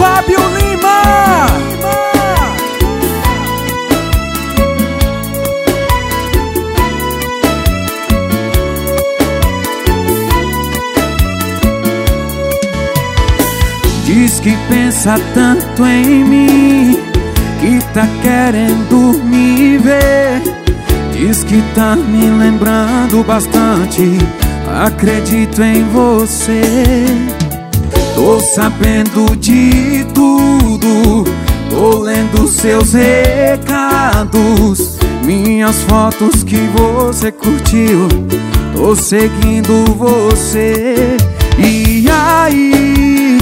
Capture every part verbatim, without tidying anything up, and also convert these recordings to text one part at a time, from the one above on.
Fábio Lima. Diz que pensa tanto em mim, que tá querendo me ver. Diz que tá me lembrando bastante, acredito em você. Tô sabendo de tudo, tô lendo seus recados, minhas fotos que você curtiu, tô seguindo você. E aí,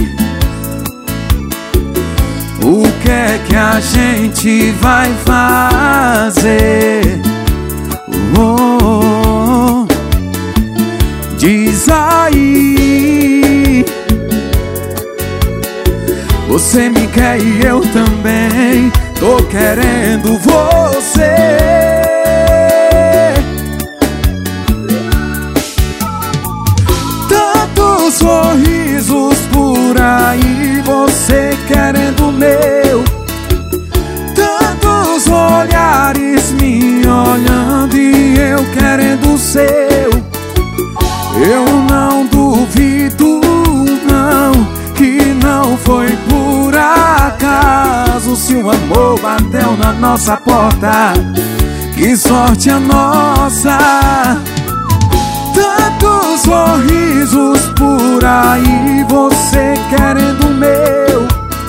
o que é que a gente vai fazer? Oh, oh, oh. Diz aí, você me quer e eu também tô querendo você. Tantos sorrisos por aí, você querendo o meu. Tantos olhares me olhando e eu querendo o seu. Eu não duvido não, que não foi por acaso. Se o amor bateu na nossa porta, que sorte a nossa. Tantos sorrisos por aí, você querendo o meu.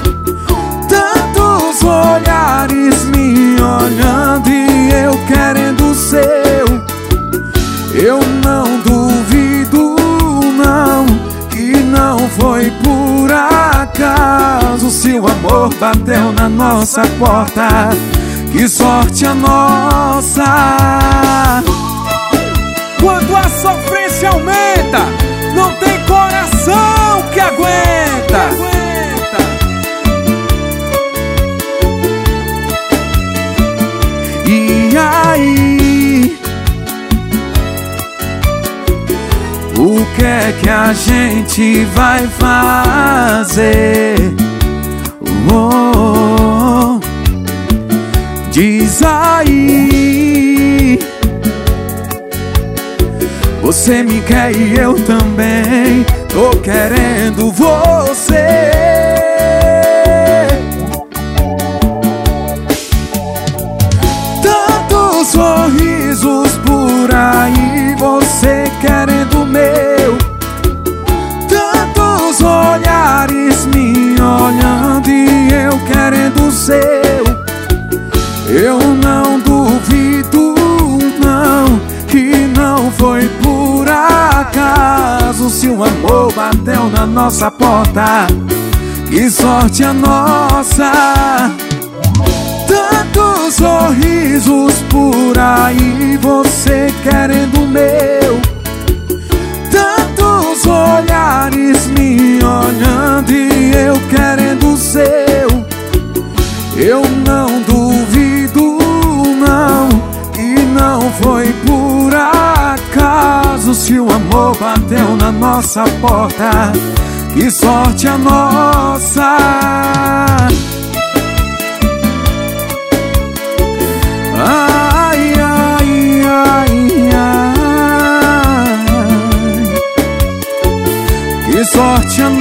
Tantos olhares me olhando e eu querendo o seu. Eu não duvido não, que não foi por acaso. Se o amor bateu na nossa porta, que sorte a nossa. Quando a sofrência aumenta, não tem coração que aguenta. E aí, o que é que a gente vai fazer? Oh, oh, oh. Diz aí, você me quer e eu também tô querendo você. Tantos sorrisos por aí, você querendo o meu. Tantos olhares me olhando e eu querendo o seu. Eu não duvido não, que não foi por acaso. Se o amor bateu na nossa porta, que sorte a nossa. Tantos sorrisos por aí, você querendo o meu. Tantos olhares me olhando e eu querendo o seu. Eu não duvido não, que não foi por acaso. Se o amor bateu na nossa porta, que sorte a nossa. Ai, ai, ai, ai, que sorte a nossa.